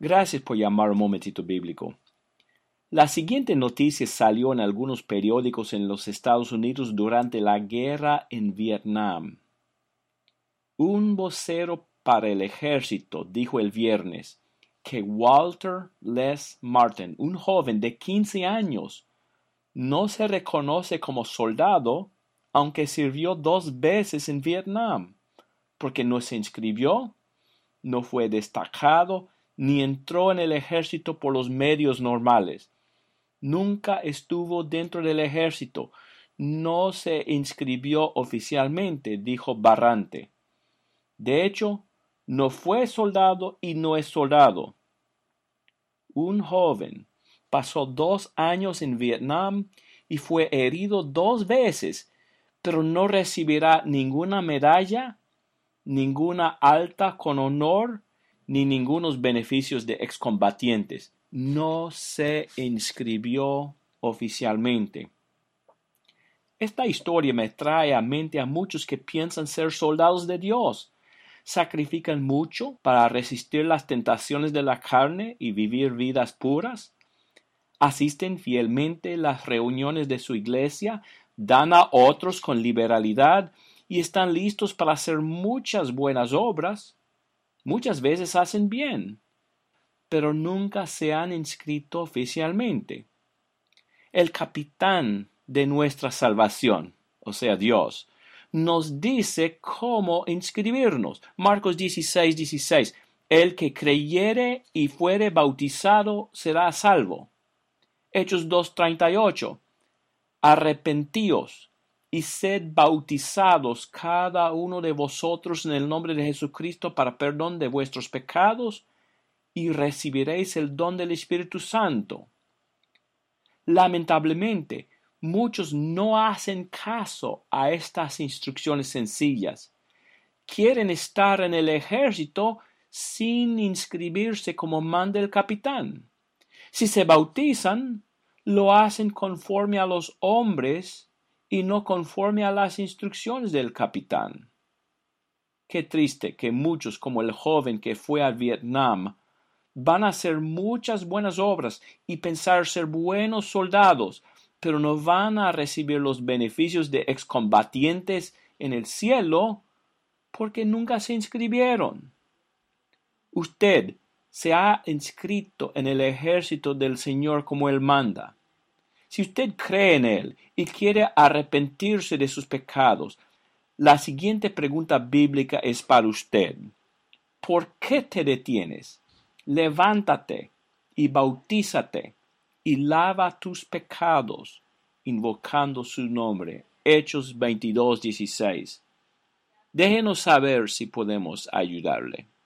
Gracias por llamar un momentito bíblico. La siguiente noticia salió en algunos periódicos en los Estados Unidos durante la guerra en Vietnam. Un vocero para el ejército dijo el viernes que Walter Les Martin, un joven de 15 años, no se reconoce como soldado, aunque sirvió 2 veces en Vietnam, porque no se inscribió, no fue destacado, ni entró en el ejército por los medios normales. Nunca estuvo dentro del ejército, no se inscribió oficialmente, dijo Barrante. De hecho, no fue soldado y no es soldado. Un joven pasó 2 años en Vietnam y fue herido 2 veces, pero no recibirá ninguna medalla, ninguna alta con honor, ni ningunos beneficios de excombatientes. No se inscribió oficialmente. Esta historia me trae a mente a muchos que piensan ser soldados de Dios. Sacrifican mucho para resistir las tentaciones de la carne y vivir vidas puras. Asisten fielmente a las reuniones de su iglesia, dan a otros con liberalidad y están listos para hacer muchas buenas obras. Muchas veces hacen bien, pero nunca se han inscrito oficialmente. El capitán de nuestra salvación, o sea, Dios, nos dice cómo inscribirnos. Marcos 16:16. El que creyere y fuere bautizado será salvo. Hechos 2:38. Arrepentíos y sed bautizados cada uno de vosotros en el nombre de Jesucristo para perdón de vuestros pecados y recibiréis el don del Espíritu Santo. Lamentablemente, muchos no hacen caso a estas instrucciones sencillas. Quieren estar en el ejército sin inscribirse como manda el capitán. Si se bautizan, lo hacen conforme a los hombres y no conforme a las instrucciones del capitán. Qué triste que muchos, como el joven que fue a Vietnam, van a hacer muchas buenas obras y pensar ser buenos soldados, pero no van a recibir los beneficios de excombatientes en el cielo porque nunca se inscribieron. Usted se ha inscrito en el ejército del Señor como Él manda. Si usted cree en Él y quiere arrepentirse de sus pecados, la siguiente pregunta bíblica es para usted. ¿Por qué te detienes? Levántate y bautízate y lava tus pecados, invocando su nombre. Hechos 22:16. Déjenos saber si podemos ayudarle.